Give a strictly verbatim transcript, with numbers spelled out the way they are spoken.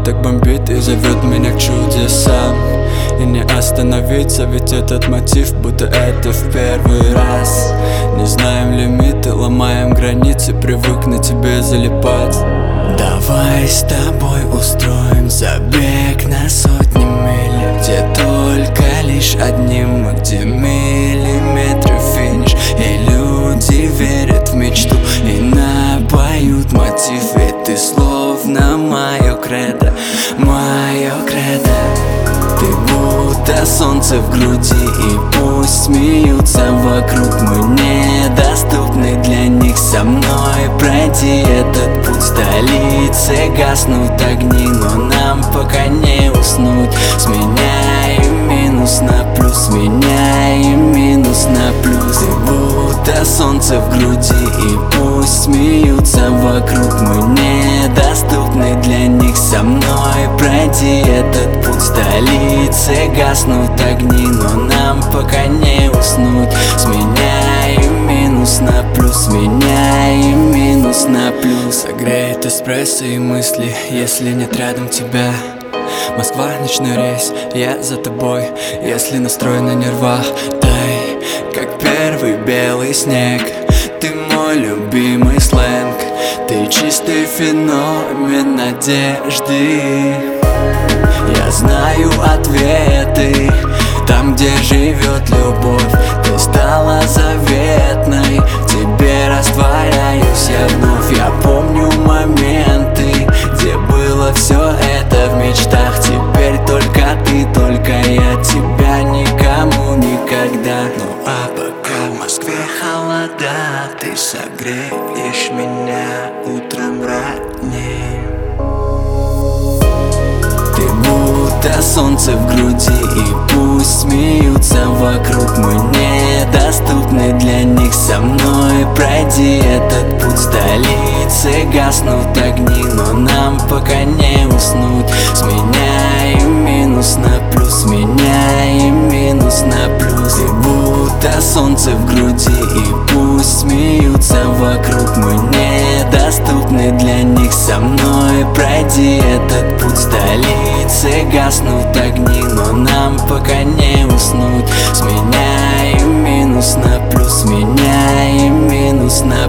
так бомбит и зовет меня к чудесам. И не остановиться, ведь этот мотив, будто это в первый раз. Не знаем лимиты, ломаем границы, привык на тебе залипать. Давай с тобой устроим забег на сотни миль, где только лишь одни мы, где миллиметры финиш. И люди верят в мечту и напоют мотив, ведь ты словно мое кредо, мое кредо. Ты будто солнце в груди, и пусть смеются вокруг, мы недоступны для них. Со мной пройди этот путь, в столице гаснут огни, но нам пока не уснуть. Сменяем минус на плюс, меняем минус на плюс. Ты будто солнце в груди, и пусть смеются вокруг, мы недоступны для них. Со мной пройди этот путь, в столице гаснут огни, но нам пока не уснуть. Сменяем минус на плюс, меняем минус на плюс. Согреет эспрессо и мысли, если нет рядом тебя. Москва, ночной рейс, я за тобой, если настрой на нервах. Дай, как первый белый снег, ты мой любимый сленг. Ты чистый феномен надежды. Я знаю ответы, там, где живет любовь. Ты стала заветной, в тебе растворяюсь я вновь. Я помню моменты, где было все это в мечтах. Теперь только ты, только я, тебя никому никогда. Ну а пока в Москве холода, ты согреешь меня утром ранним. Ты будто солнце в груди, и пусть смеются вокруг, мы недоступны для них. Со мной пройди этот путь, в столице гаснут огни, но нам пока не уснуть. Сменяем минус на плюс, меняем минус на плюс. Ты будто солнце в груди, и пусть смеются вокруг, мы недоступны для них. Со мной пройди этот путь, в столице гаснут огни, но нам пока не уснуть. Сменяем минус на плюс, меняем минус на